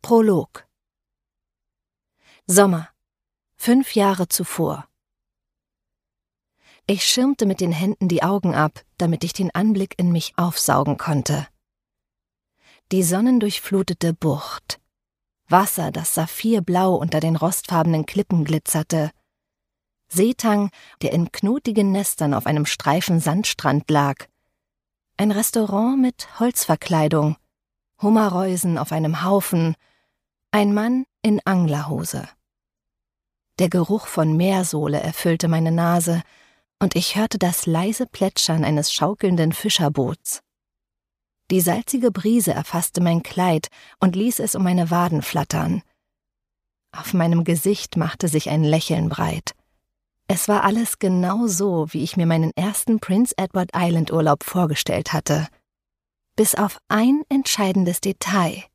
Prolog. Sommer, 5 Jahre zuvor. Ich schirmte mit den Händen die Augen ab, damit ich den Anblick in mich aufsaugen konnte. Die sonnendurchflutete Bucht. Wasser, das saphirblau unter den rostfarbenen Klippen glitzerte. Seetang, der in knotigen Nestern auf einem Streifen Sandstrand lag. Ein Restaurant mit Holzverkleidung. Hummerreusen auf einem Haufen. Ein Mann in Anglerhose. Der Geruch von Meersohle erfüllte meine Nase, und ich hörte das leise Plätschern eines schaukelnden Fischerboots. Die salzige Brise erfasste mein Kleid und ließ es um meine Waden flattern. Auf meinem Gesicht machte sich ein Lächeln breit. Es war alles genau so, wie ich mir meinen ersten Prince Edward Island Urlaub vorgestellt hatte. Bis auf ein entscheidendes Detail.